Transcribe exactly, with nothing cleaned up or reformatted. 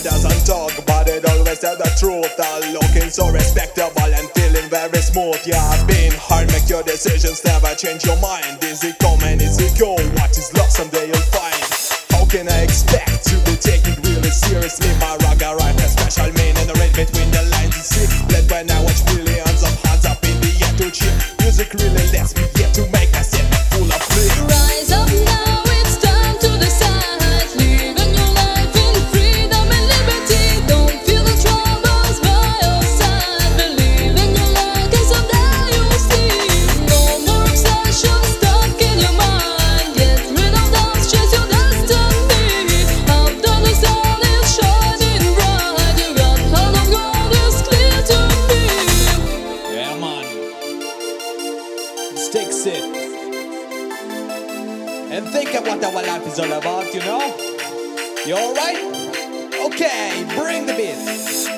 doesn't talk, but it always tell the truth. I'm looking so respectable and feeling very smooth. Yeah, I've been hard, make your decisions, never change your mind. Easy come and easy go, what is love someday you'll find. How can I expect to be taken really seriously? My ragga rhyme has special meaning, read between the lines you see. Bled when I watch millions of hands up in the air to cheer. Music really lets me here to make a statement full of fear. Rise up now, it's time to decide. Living your life in freedom and liberty. Don't feel the troubles by your side. Believe in your life, cause someday you'll see. No more obsession stuck in your mind. Get rid of doubts, chase your destiny. After the sun is shining bright, you got heart of gold, it's clear to me. Yeah, man. Stick it. And think of what our life is all about, you know? You alright? Okay, bring the beat.